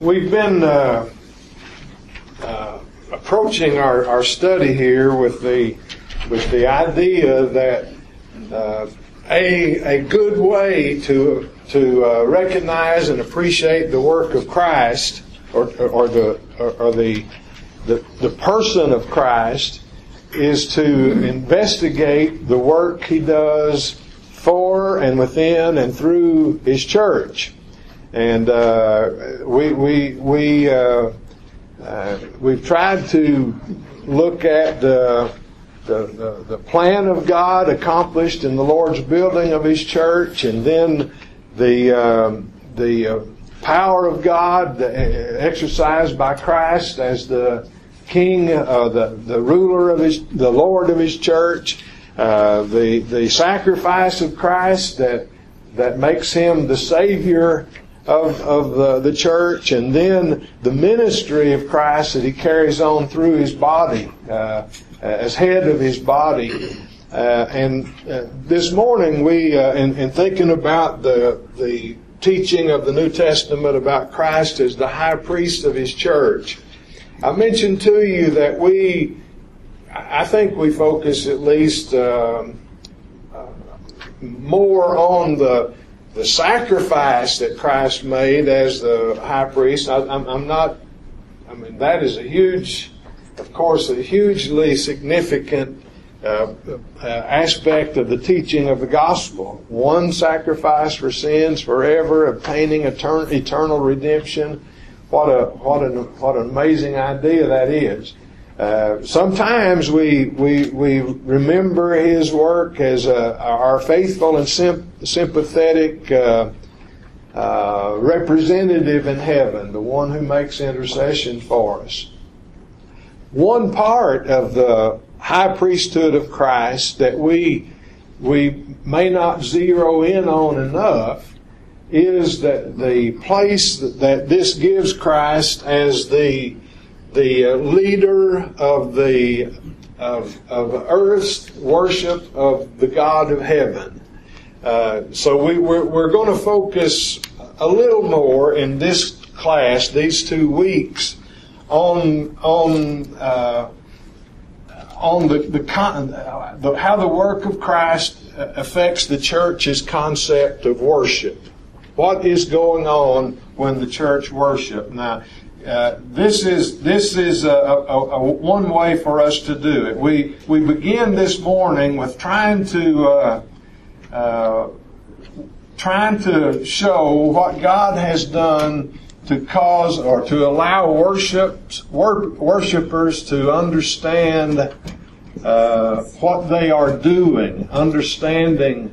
We've been approaching our study here with the idea that a good way to recognize and appreciate the work of Christ or the person of Christ is to investigate the work He does for and within and through His church. And we've tried to look at the plan of God accomplished in the Lord's building of His church, and then the power of God exercised by Christ as the King, the ruler of the Lord of His church, the sacrifice of Christ that makes Him the Savior of the church, and then the ministry of Christ that He carries on through His body as head of His body. And this morning we, in thinking about the teaching of the New Testament about Christ as the high priest of His church, I mentioned to you that I think we focus at least more on the sacrifice that Christ made as the high priest. That is a hugely significant aspect of the teaching of the gospel. One sacrifice for sins forever, obtaining eternal redemption. What an amazing idea that is. Sometimes we remember His work as our faithful and sympathetic representative in heaven, the one who makes intercession for us. One part of the high priesthood of Christ that we may not zero in on enough is that the place that this gives Christ as the leader of earth's worship of the God of heaven. So we're going to focus a little more in this class, these 2 weeks, on how the work of Christ affects the church's concept of worship. What is going on when the church worship? Now, this is a one way for us to do it. We begin this morning with trying to show what God has done to cause or to allow worshipers to understand what they are doing, understanding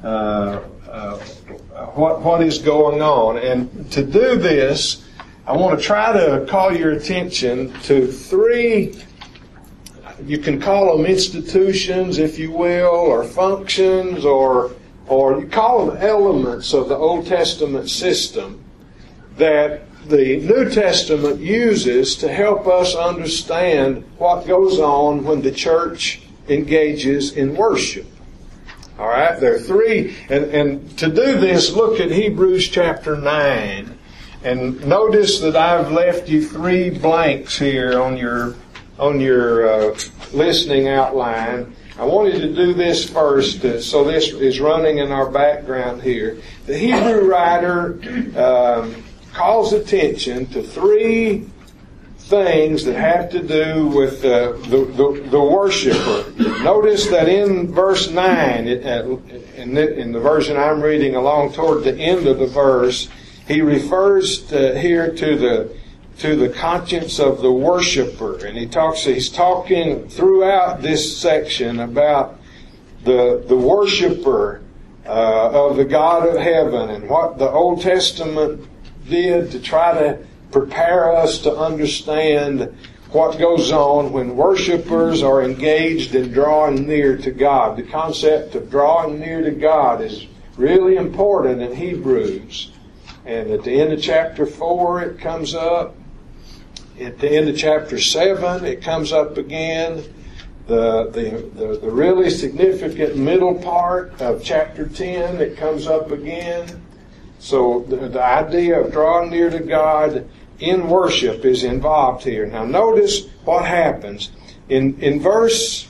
what is going on. And to do this, I want to try to call your attention to 3, you can call them institutions, if you will, or functions, or you call them elements of the Old Testament system that the New Testament uses to help us understand what goes on when the church engages in worship. All right, there are 3, and to do this, look at Hebrews chapter 9. And notice that I've left you 3 blanks here on your listening outline. I wanted to do this first, so this is running in our background here. The Hebrew writer calls attention to 3 things that have to do with the worshiper. Notice that in verse 9, in the version I'm reading along toward the end of the verse, he refers here to the conscience of the worshiper, and he's talking throughout this section about the worshiper of the God of heaven and what the Old Testament did to try to prepare us to understand what goes on when worshipers are engaged in drawing near to God. The concept of drawing near to God is really important in Hebrews. And at the end of chapter 4, it comes up. At the end of chapter 7, it comes up again. The really significant middle part of chapter 10, it comes up again. So the idea of drawing near to God in worship is involved here. Now notice what happens. In verse,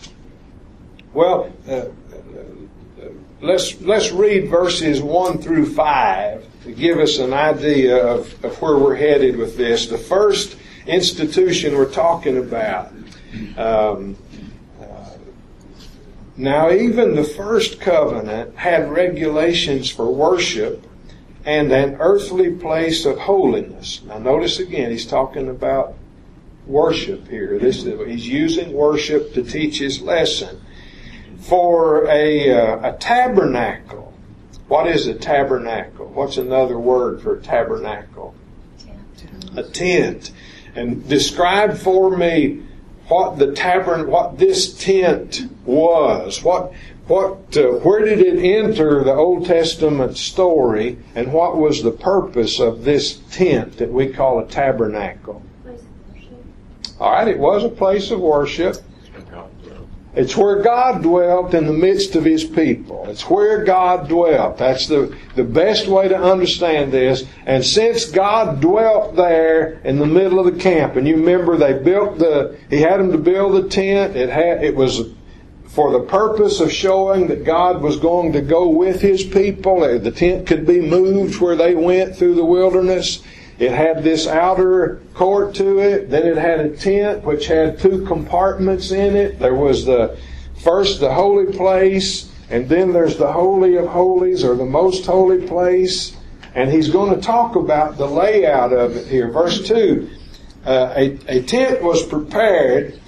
let's read verses 1 through 5 to give us an idea of where we're headed with this. The first institution we're talking about. Now even the first covenant had regulations for worship and an earthly place of holiness. Now notice again, he's talking about worship here. He's using worship to teach his lesson. For a tabernacle. What is a tabernacle? What's another word for tabernacle? A tent. And describe for me what this tent was. Where did it enter the Old Testament story, and what was the purpose of this tent that we call a tabernacle? All right, it was a place of worship. It's where God dwelt in the midst of His people. It's where God dwelt. That's the best way to understand this. And since God dwelt there in the middle of the camp, and you remember He had them to build the tent. It was for the purpose of showing that God was going to go with His people. The tent could be moved where they went through the wilderness. It had this outer court to it. Then it had a tent which had 2 compartments in it. There was the holy place, and then there's the Holy of Holies, or the most holy place. And he's going to talk about the layout of it here. Verse 2, a tent was prepared.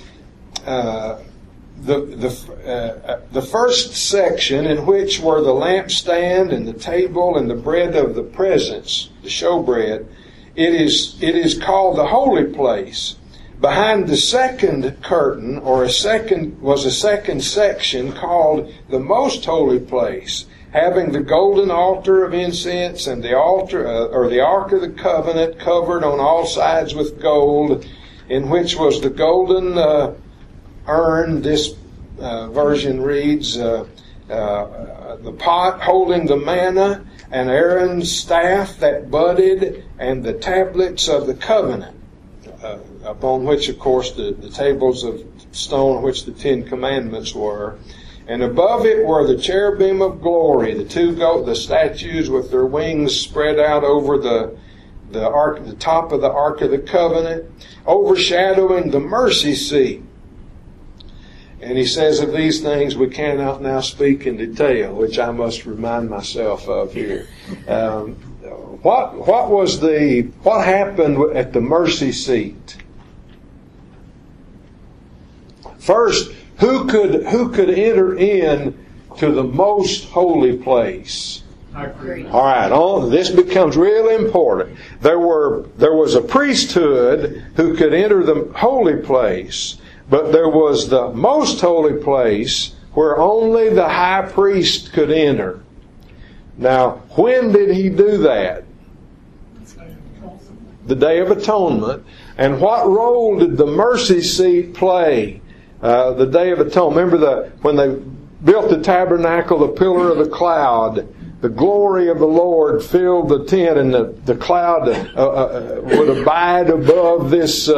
The first section, in which were the lampstand and the table and the bread of the presence, the showbread, it is called the holy place. Behind the second curtain, was a second section called the most holy place, having the golden altar of incense and the altar, or the ark of the covenant, covered on all sides with gold, in which was the golden urn. This version reads, the pot holding the manna, and Aaron's staff that budded, and the tablets of the covenant, upon which, of course, the tables of stone on which the 10 Commandments were. And above it were the cherubim of glory, the statues with their wings spread out over the top of the Ark of the Covenant, overshadowing the mercy seat. And he says, of these things we cannot now speak in detail, which I must remind myself of here. What happened at the mercy seat? First, who could enter in to the most holy place? All right, this becomes really important. There was a priesthood who could enter the holy place. But there was the most holy place where only the high priest could enter. Now, when did he do that? The Day of Atonement. And what role did the mercy seat play? The Day of Atonement. Remember when they built the tabernacle, the pillar of the cloud, the glory of the Lord filled the tent, and the cloud would abide above this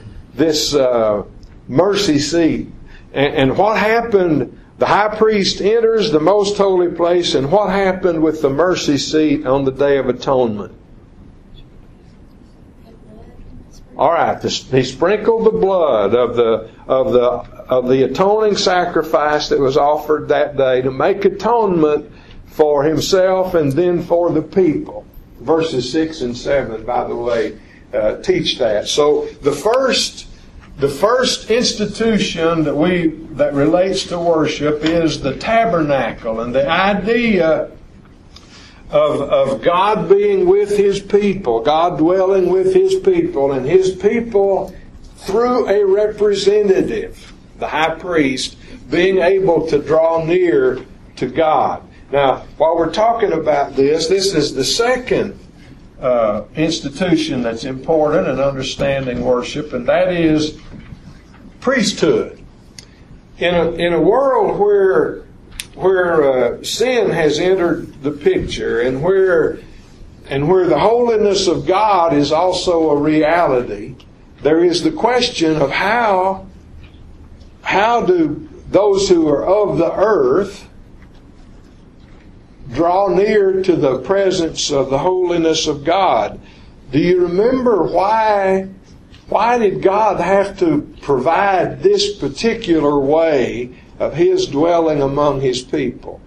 mercy seat. And what happened? The high priest enters the most holy place, and what happened with the mercy seat on the Day of Atonement? All right, he sprinkled the blood of the atoning sacrifice that was offered that day to make atonement for himself and then for the people. Verses 6 and 7, by the way, teach that. So the first institution that relates to worship is the tabernacle, and the idea of God being with His people, God dwelling with His people, and His people through a representative, the high priest, being able to draw near to God. Now, while we're talking about this is the second institution that's important in understanding worship, and that is priesthood. In a world where sin has entered the picture, and where And where the holiness of God is also a reality, there is the question of how do those who are of the earth draw near to the presence of the holiness of God. Do you remember why did God have to provide this particular way of His dwelling among His people?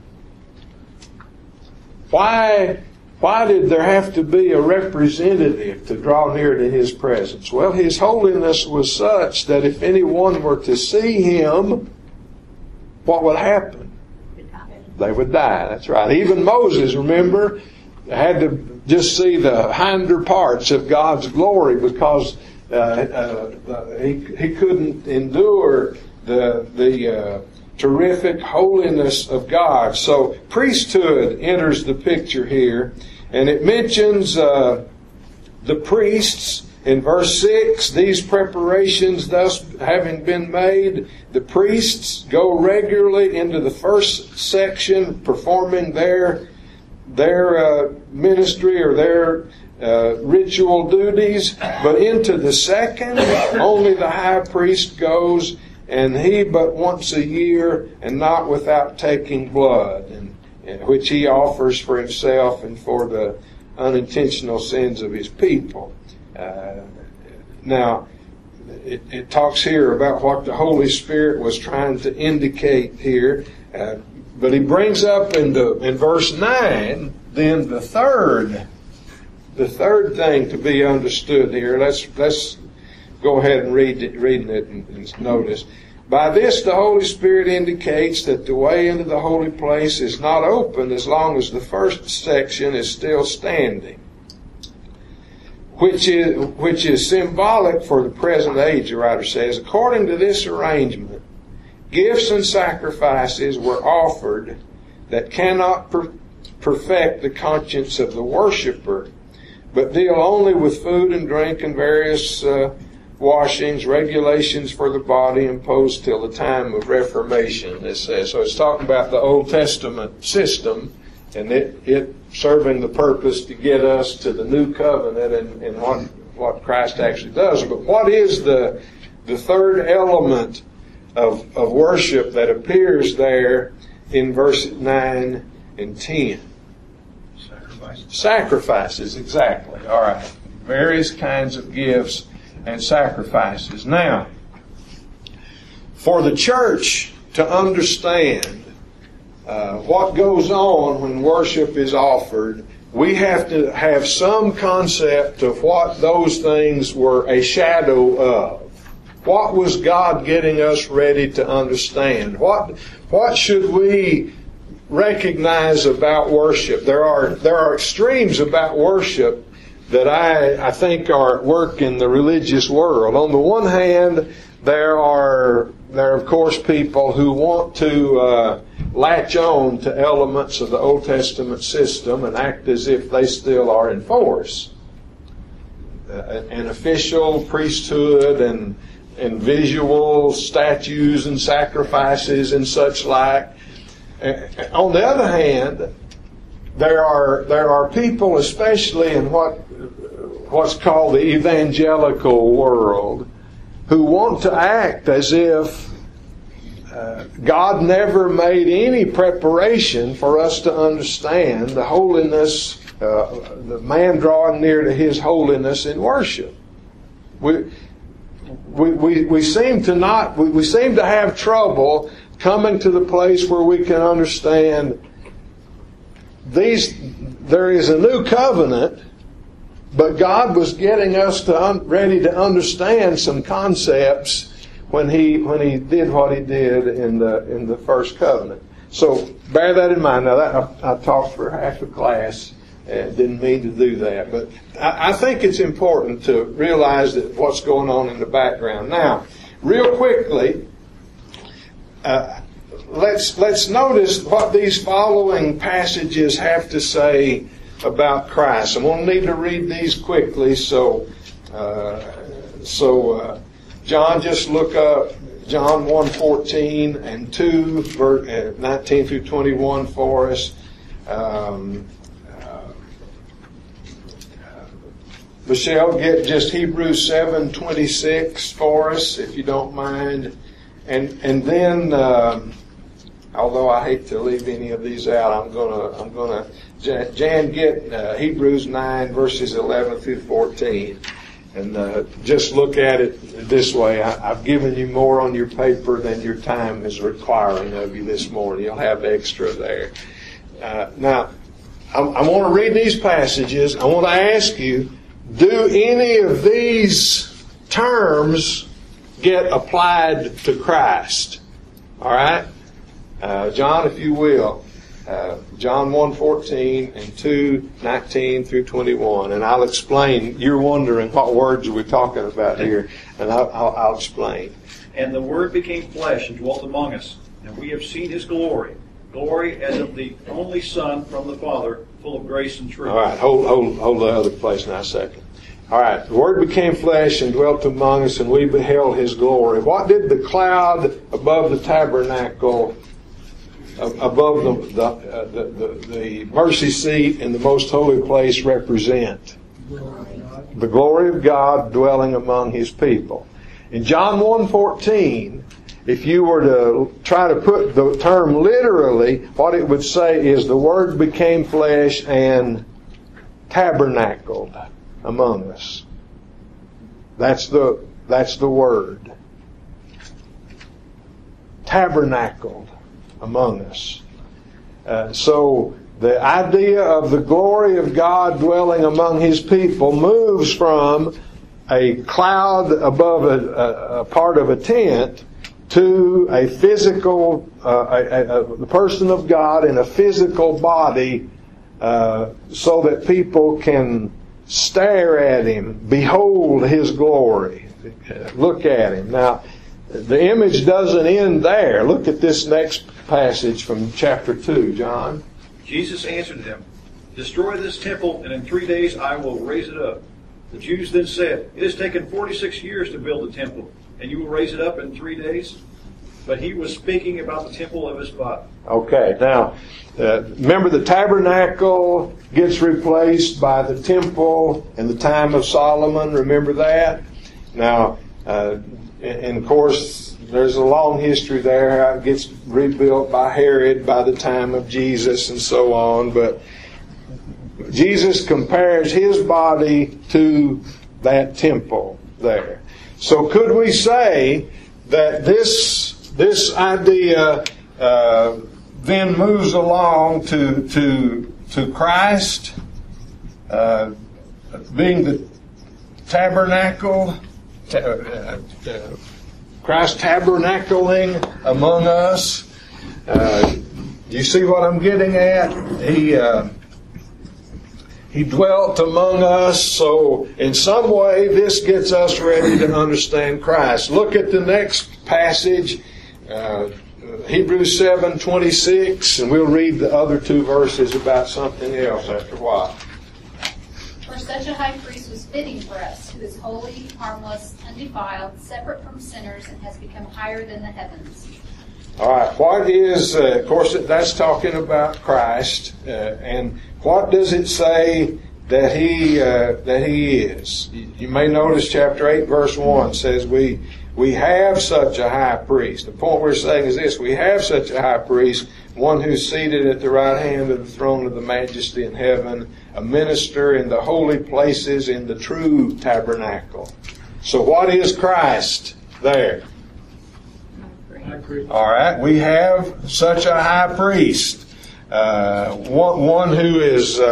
Why did there have to be a representative to draw near to His presence? Well, His holiness was such that if anyone were to see Him, what would happen? They would die. That's right. Even Moses, remember, had to just see the hinder parts of God's glory because he couldn't endure the terrific holiness of God. So priesthood enters the picture here, and it mentions the priests in verse 6. These preparations thus having been made, the priests go regularly into the first section, performing their ministry or their ritual duties, but into the second, only the high priest goes, and he but once a year, and not without taking blood, and which he offers for himself and for the unintentional sins of his people. Now, it talks here about what the Holy Spirit was trying to indicate here, but he brings up in verse 9 then the third thing to be understood here. Let's go ahead and reading it and notice. By this the Holy Spirit indicates that the way into the holy place is not open as long as the first section is still standing, which is symbolic for the present age, the writer says. According to this arrangement, gifts and sacrifices were offered that cannot perfect the conscience of the worshiper, but deal only with food and drink and various washings, regulations for the body imposed till the time of Reformation, it says. So it's talking about the Old Testament system, and it serving the purpose to get us to the new covenant and what Christ actually does. But what is the third element of worship that appears there in verses 9 and 10? Sacrifices, exactly. All right. Various kinds of gifts and sacrifices. Now, for the church to understand what goes on when worship is offered, we have to have some concept of what those things were a shadow of. What was God getting us ready to understand? What should we recognize about worship? There are extremes about worship that I think are at work in the religious world. On the one hand, there are of course people who want to latch on to elements of the Old Testament system and act as if they still are in force. An official priesthood and visual statues and sacrifices and such like. On the other hand, there are people, especially in what's called the evangelical world, who want to act as if God never made any preparation for us to understand the holiness, the man drawing near to His holiness in worship. We seem to have trouble coming to the place where we can understand there is a new covenant, but God was getting us ready to understand some concepts when He did what He did in the first covenant. So bear that in mind. Now I talked for half a class and didn't mean to do that, but I think it's important to realize that what's going on in the background. Now, real quickly, let's notice what these following passages have to say about Christ. I'm going to need to read these quickly, so John, just look up John 1:14 and 2, 19 through 21 for us. Michelle, get just Hebrews 7:26 for us, if you don't mind. And then, although I hate to leave any of these out, I'm gonna Jan, get Hebrews 9 verses 11 through 14. And just look at it this way. I've given you more on your paper than your time is requiring of you this morning. You'll have extra there. Now, I want to read these passages. I want to ask you, do any of these terms get applied to Christ? All right? John, if you will. John 1:14 and 2:19 through 21. And I'll explain. You're wondering what words we're talking about here. And I'll explain. And the Word became flesh and dwelt among us. And we have seen His glory. Glory as of the only Son from the Father, full of grace and truth. All right. Hold the other place now a second. All right. The Word became flesh and dwelt among us, and we beheld His glory. What did the cloud above the tabernacle, above the mercy seat in the most holy place represent? The glory of God dwelling among His people. In John 1:14, if you were to try to put the term literally, what it would say is the Word became flesh and tabernacled among us. That's the word. Tabernacled among us. So the idea of the glory of God dwelling among His people moves from a cloud above a part of a tent to a physical, the person of God in a physical body, so that people can stare at Him, behold His glory, look at Him. Now, the image doesn't end there. Look at this next passage from chapter 2, John. Jesus answered them, "Destroy this temple, and in 3 days I will raise it up." The Jews then said, "It has taken 46 years to build the temple, and you will raise it up in 3 days?" But He was speaking about the temple of His body. Okay, now, remember the tabernacle gets replaced by the temple in the time of Solomon. Remember that? Now, and of course, there's a long history there. How it gets rebuilt by Herod by the time of Jesus and so on. But Jesus compares His body to that temple there. So could we say that this idea then moves along to Christ being the tabernacle, Christ tabernacling among us? Do you see what I'm getting at? He dwelt among us, so in some way this gets us ready to understand Christ. Look at the next passage, Hebrews 7:26, and we'll read the other two verses about something else after a while. For such a high priest was fitting for us, who is holy, harmless, undefiled, separate from sinners, and has become higher than the heavens. All right, what is, of course, that's talking about Christ, and what does it say that He is? You may notice chapter 8, verse 1 says we have such a high priest. The point we're saying is this: we have such a high priest, one who's seated at the right hand of the throne of the majesty in heaven, a minister in the holy places in the true tabernacle. So what is Christ there? All right, we have such a high priest, one who is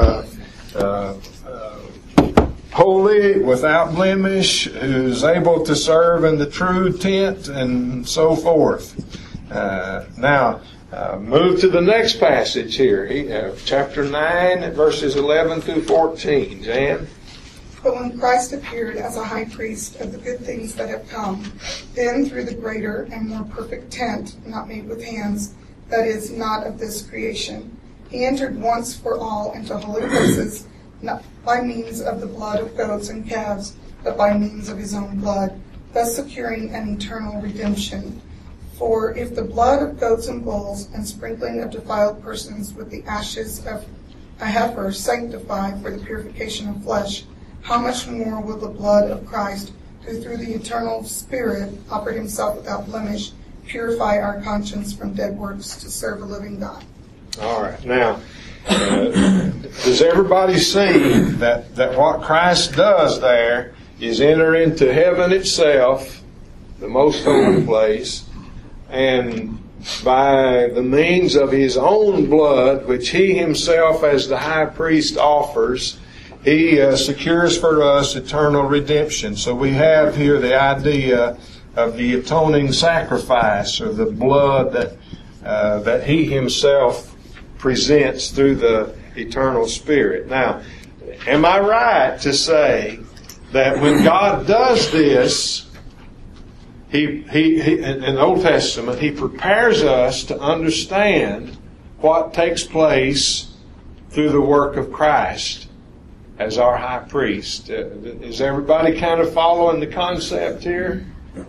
holy, without blemish, who's able to serve in the true tent, and so forth. Now, move to the next passage here, chapter 9, verses 11 through 14. Jan? But when Christ appeared as a high priest of the good things that have come, then through the greater and more perfect tent, not made with hands, that is, not of this creation, He entered once for all into holy places, not by means of the blood of goats and calves, but by means of His own blood, thus securing an eternal redemption. For if the blood of goats and bulls and sprinkling of defiled persons with the ashes of a heifer sanctify for the purification of flesh, how much more will the blood of Christ, who through the eternal Spirit offered himself without blemish, purify our conscience from dead works to serve a living God? All right. Now, does everybody see that what Christ does there is enter into heaven itself, the most holy place, and by the means of his own blood, which he himself as the high priest offers, he secures for us eternal redemption. So we have here the idea of the atoning sacrifice, or the blood that he himself presents through the eternal Spirit. Now, am I right to say that when God does this, He in the Old Testament, He prepares us to understand what takes place through the work of Christ as our high priest? Is everybody kind of following the concept here?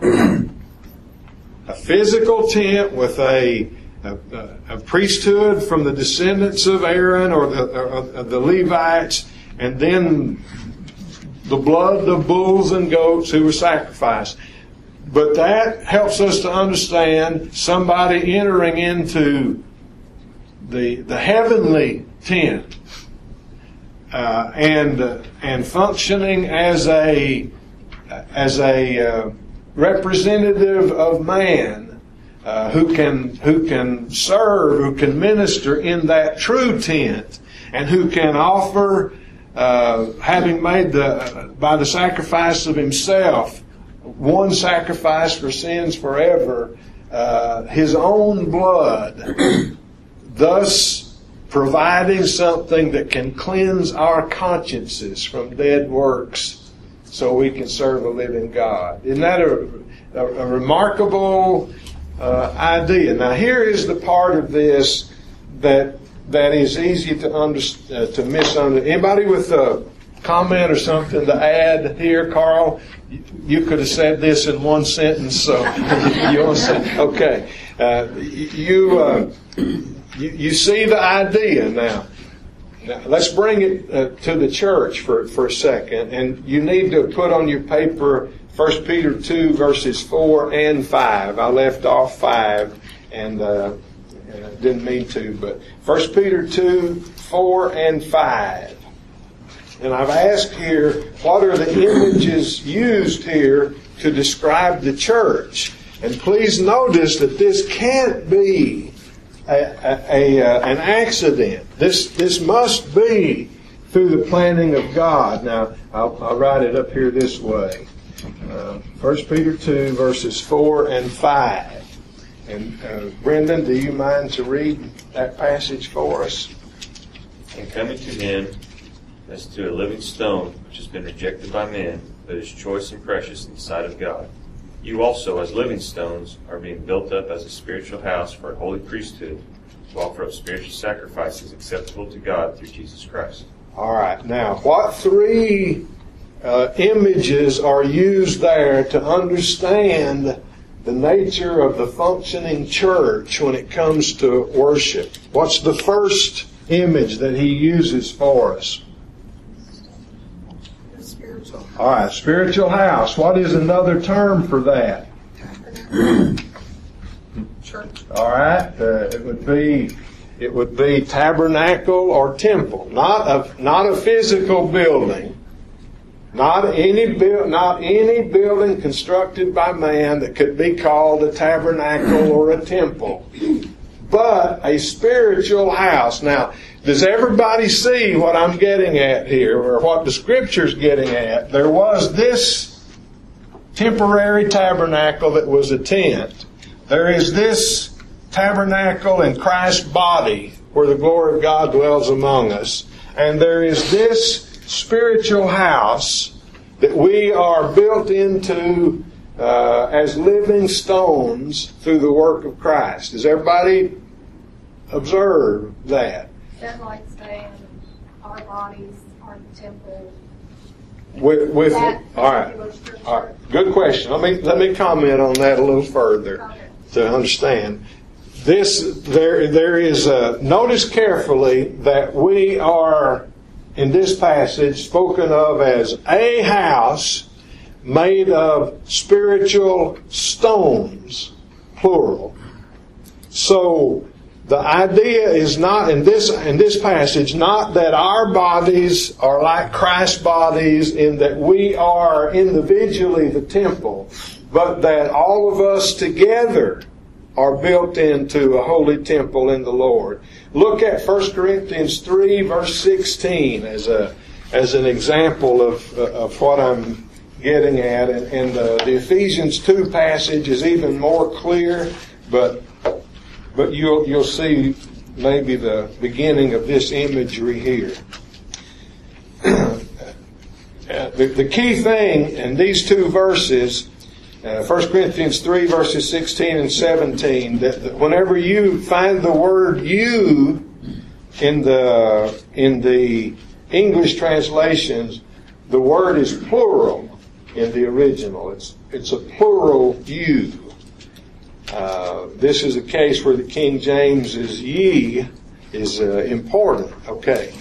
A physical tent with a priesthood from the descendants of Aaron or the Levites, and then the blood of bulls and goats who were sacrificed. But that helps us to understand somebody entering into the heavenly tent and functioning as a representative of man. Who can serve, who can minister in that true tent, and who can offer, having made by the sacrifice of himself, one sacrifice for sins forever, his own blood, thus providing something that can cleanse our consciences from dead works so we can serve a living God. Isn't that a remarkable idea? Now, here is the part of this that is easy to misunderstand. Anybody with a comment or something to add here, Carl? You could have said this in one sentence, so you want to say, okay. You see the idea now. Now, let's bring it to the church for a second, and you need to put on your paper 1 Peter 2 verses 4 and 5. I left off 5 and didn't mean to, but 1 Peter 2, 4 and 5. And I've asked here, what are the images used here to describe the church? And please notice that this can't be an accident. This must be through the planning of God. Now, I'll write it up here this way. 1 Peter 2, verses 4 and 5. And Brendan, do you mind to read that passage for us? And coming to him as to a living stone, which has been rejected by men, but is choice and precious in the sight of God. You also, as living stones, are being built up as a spiritual house for a holy priesthood, to offer up spiritual sacrifices acceptable to God through Jesus Christ. All right. Now, what three images are used there to understand the nature of the functioning church when it comes to worship? What's the first image that he uses for us? Spiritual. All right, spiritual house. What is another term for that? Church. All right, it would be tabernacle or temple, not a physical building, not any building constructed by man that could be called a tabernacle or a temple, but a spiritual house. Now, does everybody see what I'm getting at here, or what the Scripture's getting at? There was this temporary tabernacle that was a tent. There is this tabernacle in Christ's body where the glory of God dwells among us. And there is this spiritual house that we are built into as living stones through the work of Christ. Does everybody observe that? That like saying our bodies are the temple. With That all right. particular All right. Good question. Let me comment on that a little further. Okay. To understand this, there is notice carefully that we are in this passage spoken of as a house made of spiritual stones, plural. So the idea is not in this passage, not that our bodies are like Christ's bodies in that we are individually the temple, but that all of us together are built into a holy temple in the Lord. Look at 1 Corinthians 3 verse 16 as an example of what I'm getting at, and the Ephesians 2 passage is even more clear, but you'll see maybe the beginning of this imagery here. The key thing in these two verses, 1 Corinthians 3 verses 16 and 17, that whenever you find the word "you" in the English translations, the word is plural in the original. It's a plural "you." This is a case where the King James is "ye" is important. Okay.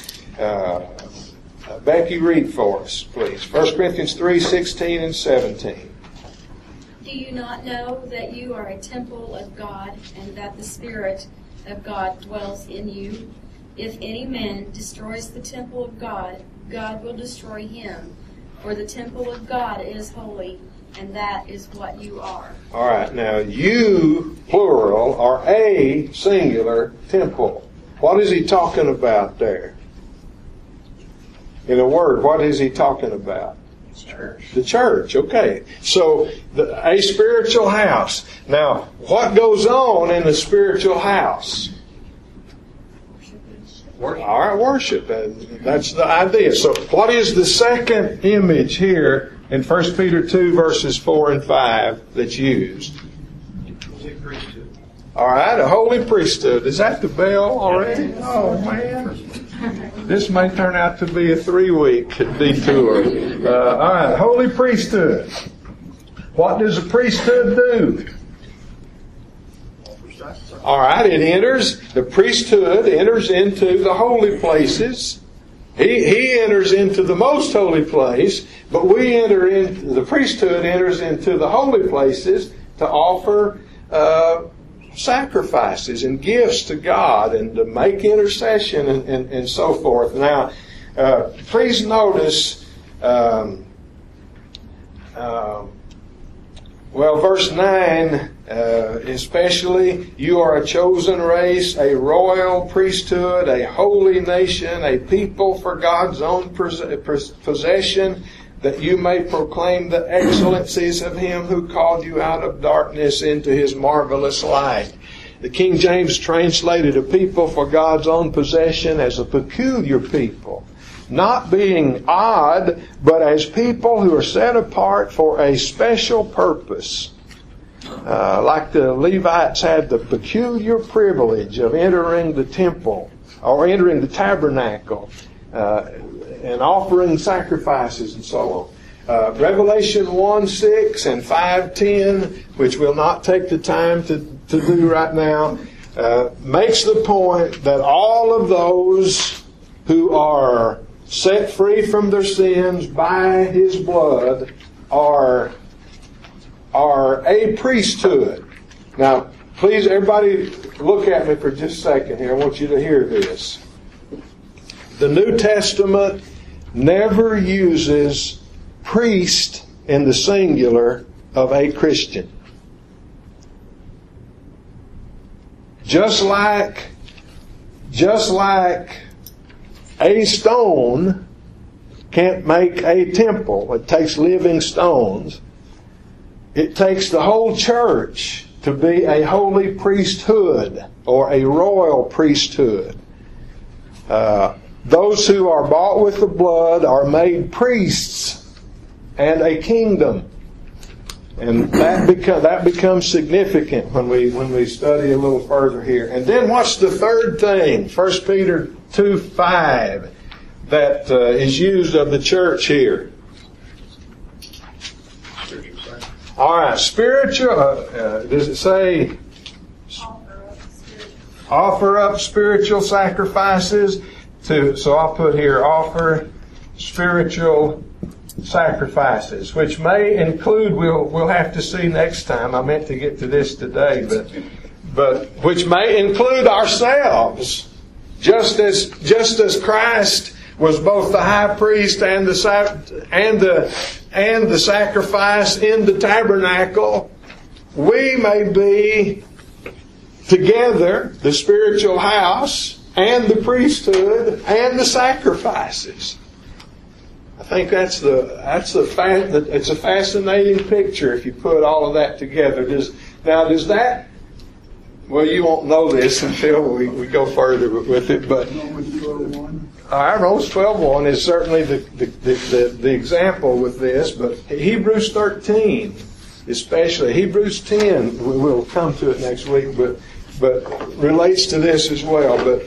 Becky, read for us, please. 1 Corinthians 3, 16 and 17. Do you not know that you are a temple of God, and that the Spirit of God dwells in you? If any man destroys the temple of God, God will destroy him. For the temple of God is holy, and that is what you are. All right, now you, plural, are a singular temple. What is he talking about there? In a word, what is he talking about? Church. The church, okay. So, a spiritual house. Now, what goes on in a spiritual house? Worship. All right, worship. That's the idea. So, what is the second image here in 1 Peter 2 verses 4 and 5 that's used? All right, a holy priesthood. Is that the bell already? Oh, man. This may turn out to be a 3-week detour. All right, holy priesthood. What does a priesthood do? All right, the priesthood enters into the holy places. He enters into the most holy place, but the priesthood enters into the holy places to offer sacrifices and gifts to God and to make intercession and so forth. Now, please notice, verse 9 especially, you are a chosen race, a royal priesthood, a holy nation, a people for God's own possession, that you may proclaim the excellencies of Him who called you out of darkness into His marvelous light. The King James translated a people for God's own possession as a peculiar people, not being odd, but as people who are set apart for a special purpose. Like the Levites had the peculiar privilege of entering the temple or entering the tabernacle and offering sacrifices and so on. Revelation 1:6 and 5:10, which we'll not take the time to do right now, makes the point that all of those who are set free from their sins by His blood are a priesthood. Now, please, everybody, look at me for just a second here. I want you to hear this. The New Testament never uses priest in the singular of a Christian. Just like a stone can't make a temple, it takes living stones. It takes the whole church to be a holy priesthood or a royal priesthood. Those who are bought with the blood are made priests and a kingdom. And that becomes significant when we study a little further here. And then what's the third thing? 1 Peter 2:5 that is used of the church here. All right, spiritual. Does it say offer up spiritual sacrifices? so I'll put here, offer spiritual sacrifices, which may include, we'll have to see next time. I meant to get to this today, but which may include ourselves, just as Christ was both the high priest and the sacrifice in the tabernacle. We may be together the spiritual house and the priesthood and the sacrifices. I think it's a fascinating picture if you put all of that together. Does that? Well, you won't know this until we go further with it, but Romans 12:1 is certainly the example with this, but Hebrews 13, especially Hebrews 10, we'll come to it next week, but relates to this as well. But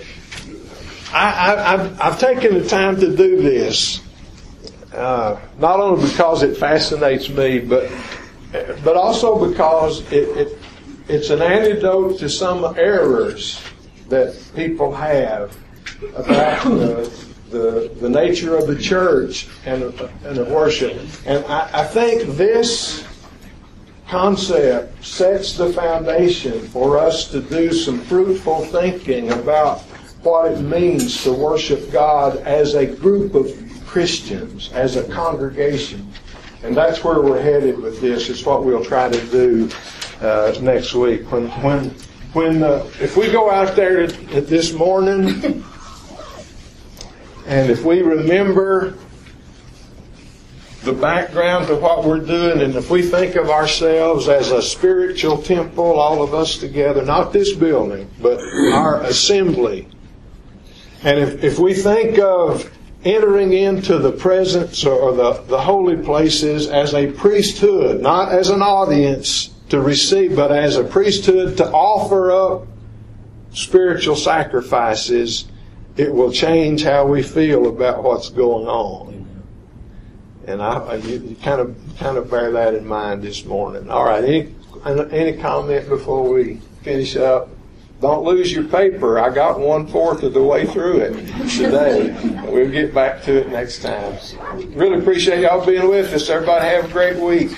I've taken the time to do this, not only because it fascinates me, but also because it's an antidote to some errors that people have about the nature of the church and of worship. And I think this concept sets the foundation for us to do some fruitful thinking about what it means to worship God as a group of Christians, as a congregation. And that's where we're headed with this. It's what we'll try to do next week. If we go out there this morning, and if we remember the background to what we're doing, and if we think of ourselves as a spiritual temple, all of us together, not this building, but our assembly, and if we think of entering into the presence or the holy places as a priesthood, not as an audience to receive, but as a priesthood to offer up spiritual sacrifices, it will change how we feel about what's going on. And you kind of bear that in mind this morning. All right, any comment before we finish up? Don't lose your paper. I got 1/4 of the way through it today. We'll get back to it next time. Really appreciate y'all being with us. Everybody have a great week.